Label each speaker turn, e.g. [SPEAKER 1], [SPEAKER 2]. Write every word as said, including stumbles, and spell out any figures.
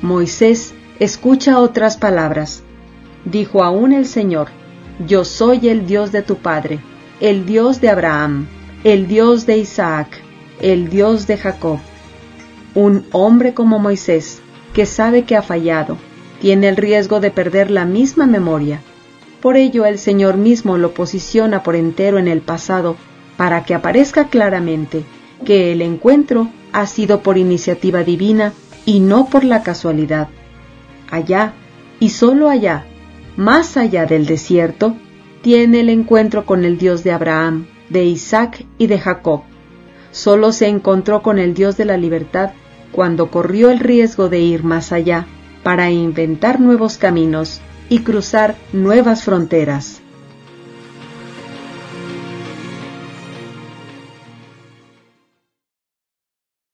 [SPEAKER 1] Moisés, escucha otras palabras. Dijo aún el Señor: Yo soy el Dios de tu padre, el Dios de Abraham, el Dios de Isaac, el Dios de Jacob. Un hombre como Moisés, que sabe que ha fallado, tiene el riesgo de perder la misma memoria. Por ello el Señor mismo lo posiciona por entero en el pasado, para que aparezca claramente que el encuentro ha sido por iniciativa divina y no por la casualidad. Allá, y solo allá, más allá del desierto, tiene el encuentro con el Dios de Abraham, de Isaac y de Jacob. Solo se encontró con el Dios de la libertad cuando corrió el riesgo de ir más allá, para inventar nuevos caminos y cruzar nuevas fronteras.